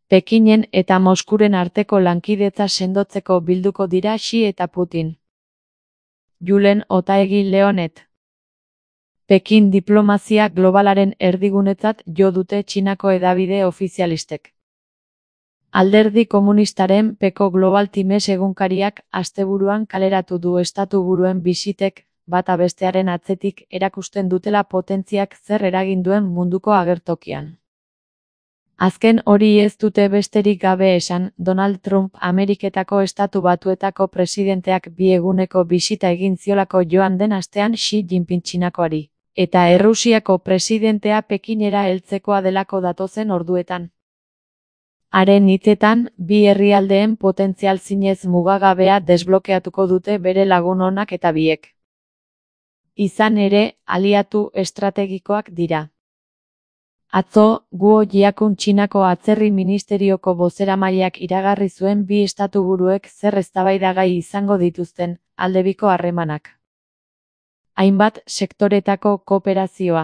Pekinen eta Moskuren arteko lankidetza sendotzeko bilduko dira Xi eta Putin. Julen Otaegi Leonet. Pekin diplomazia globalaren erdigunetzat jo dute Txinako hedabide ofizialistek. Alderdi komunistaren Peko Global Times egunkariak asteburuan kaleratu du estatuburuen bisitek bata bestearen atzetik erakusten dutela potentziak zer eragin duen munduko agertokian. Azken hori ez dute besterik gabe esan, Donald Trump Ameriketako Estatu Batuetako presidenteak 2 eguneko bisita egin ziolako joan den astean Xi Jinping Txinakoari, eta Errusiako presidentea Pekinera heltzekoa delako datozen orduetan. Haren hitzetan, bi herrialdeen potentzial zinez mugagabea desblokeatuko dute bere lagun onak eta biek. Izan ere, aliatu estrategikoak dira. Atzo, Guo Jiakun Txinako atzerri ministerioko bozeramaileak iragarri zuen bi estatuburuek zer eztabaidagai izango dituzten aldebiko harremanak. Hainbat sektoretako kooperazioa.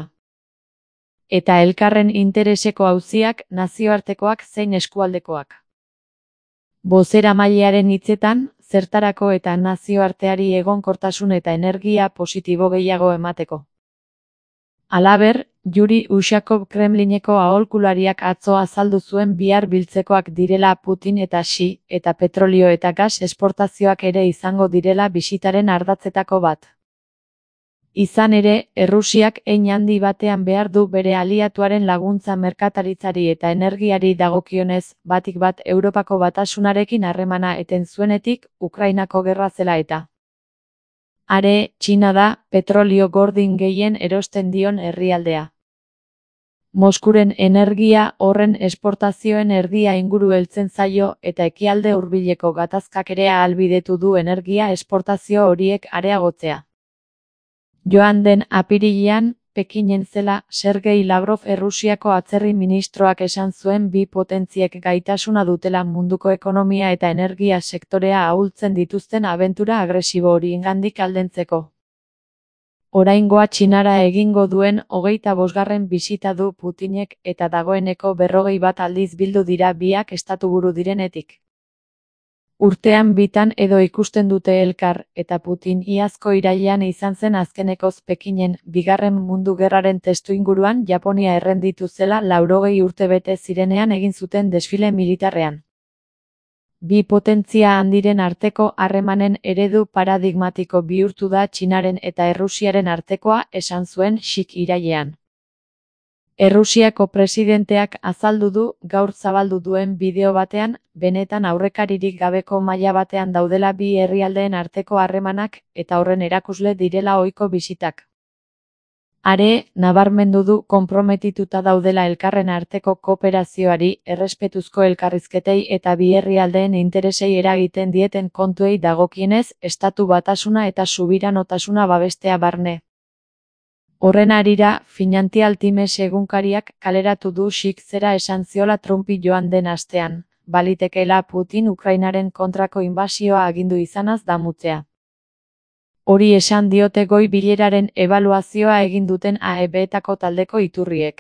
Eta elkarren intereseko auziak, nazioartekoak zein eskualdekoak. Bozeramailearen hitzetan, zertarako eta nazioarteari egonkortasun eta energia positibo gehiago emateko. Halaber, Yuri Ushakov Kremlineko aholkulariak atzo azaldu zuen bihar biltzekoak direla Putin eta Xi, eta petrolio eta gas esportazioak ere izango direla bisitaren ardatzetako bat. Izan ere, Errusiak hein handi batean behar du bere aliatuaren laguntza merkataritzari eta energiari dagokionez, batik bat Europako Batasunarekin harremana eten zuenetik, Ukrainako gerra zela eta. Are, Txina da, petrolio gordin gehien erosten dion herrialdea. Moskuren energia horren esportazioen erdia inguru heltzen zaio eta ekialde hurbileko gatazkak ere ahalbidetu du energia esportazio horiek areagotzea. Joan den apirilean, Pekinen zela, Sergei Lavrov Errusiako atzerri ministroak esan zuen bi potentziek gaitasuna dutela munduko ekonomia eta energia sektorea ahultzen dituzten abentura agresibo horiengandik aldentzeko. Oraingoa Txinara egingo duen 25. bisita du Putinek eta dagoeneko 41 aldiz bildu dira biak estatuburu direnetik. Urtean bitan edo ikusten dute elkar, eta Putin iazko irailean izan zen azkenekoz Pekinen, Bigarren Mundu Gerraren testuinguruan Japonia errenditu zela 80 urte bete zirenean egin zuten desfile militarrean. Bi potentzia handiren arteko harremanen eredu paradigmatiko bihurtu da Txinaren eta Errusiaren artekoa, esan zuen Xik irailean. Errusiako presidenteak azaldu du, gaur zabaldu duen bideo batean, benetan aurrekaririk gabeko maila batean daudela bi herrialdeen arteko harremanak, eta horren erakusle direla ohiko bisitak. Are, nabarmendu du konprometituta daudela elkarren arteko kooperazioari, errespetuzko elkarrizketei eta bi herrialdeen interesei eragiten dieten kontuei dagokienez, Estatu Batasuna eta subiranotasuna babestea barne. Horren harira, Financial Times egunkariak kaleratu du Xik zera esan ziola Trumpi joan den astean, balitekeela Putin Ukrainaren kontrako inbasioa agindu izanaz damutzea. Hori esan diote goi bileraren ebaluazioa egin duten AEB-etako taldeko iturriek.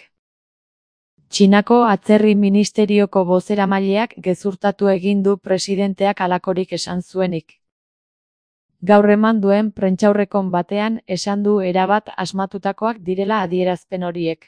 Txinako atzerri ministerioko bozeramaileak gezurtatu egin du presidenteak halakorik esan zuenik. Gaur eman duen prentsaurrekon batean esan du erabat asmatutakoak direla adierazpen horiek.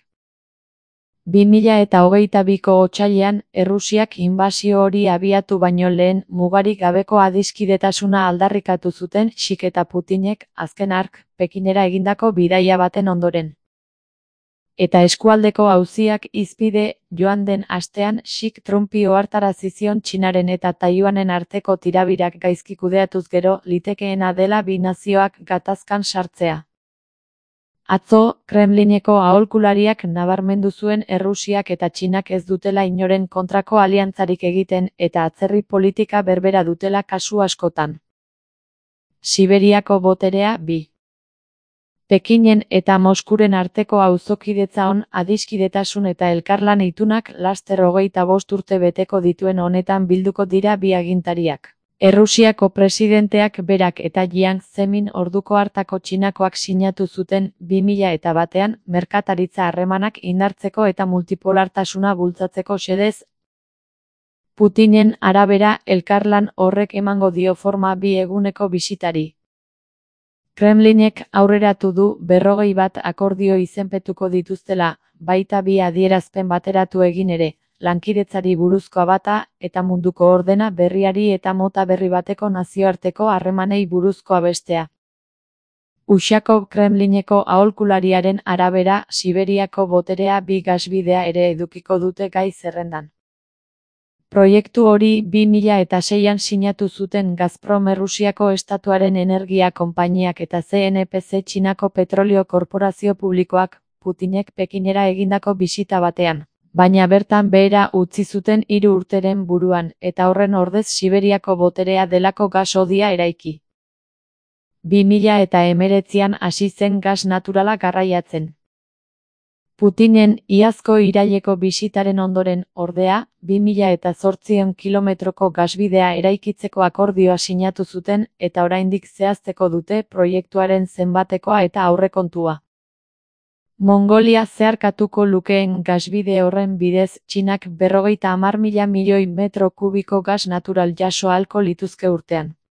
2022ko otsailean, Errusiak inbasio hori abiatu baino lehen mugarik gabeko adiskidetasuna aldarrikatu zuten Xik eta Putinek, azken hark, Pekinera egindako bidaia baten ondoren. Eta eskualdeko auziak hizpide, joan den astean Xik Trumpi ohartarazi zion Txinaren eta Taiwanen arteko tirabirak gaizki kudeatuz gero litekeena dela bi nazioak gatazkan sartzea. Atzo, Kremlineko aholkulariak nabarmendu zuen Errusiak eta Txinak ez dutela inoren kontrako aliantzarik egiten eta atzerri politika berbera dutela kasu askotan. Siberiako boterea 2. Pekinen eta Moskuren arteko auzokidetza on, adiskidetasun eta elkarlan itunak laster 25 urte beteko dituen honetan bilduko dira bi agintariak. Errusiako presidenteak berak eta Jiang Zemin orduko hartako Txinakoak sinatu zuten 2001an merkataritza harremanak indartzeko eta multipolartasuna bultzatzeko xedez Putinen arabera, elkarlan horrek emango dio forma 2 eguneko bisitari. Kremlinek aurreratu du 21 akordio izenpetuko dituztela, baita 2 adierazpen bateratu egin ere, lankidetzari buruzkoa bata eta munduko ordena berriari eta mota berri bateko nazioarteko harremanei buruzkoa bestea. Ushakov Kremlineko aholkulariaren arabera, Siberiako boterea 2 gasbidea ere edukiko dute gai zerrendan. Proiektu hori 2006an sinatu zuten Gazprom Errusiako estatuaren energia konpainiak eta CNPC Txinako petrolio korporazio publikoak, Putinek Pekinera egindako bisita batean. Baina bertan behera utzi zuten 3 urteren buruan, eta horren ordez Siberiako boterea delako gas hodia eraiki. 2019an hasi zen gas naturala garraiatzen. Putinen iazko iraileko bisitaren ondoren, ordea, 2008 kilometroko gasbidea eraikitzeko akordioa sinatu zuten eta oraindik zehazteko dute proiektuaren zenbatekoa eta aurrekontua. Mongolia zeharkatuko lukeen gasbide horren bidez, Txinak 50.000 milioi metro kubiko gas natural jaso ahalko lituzke urtean.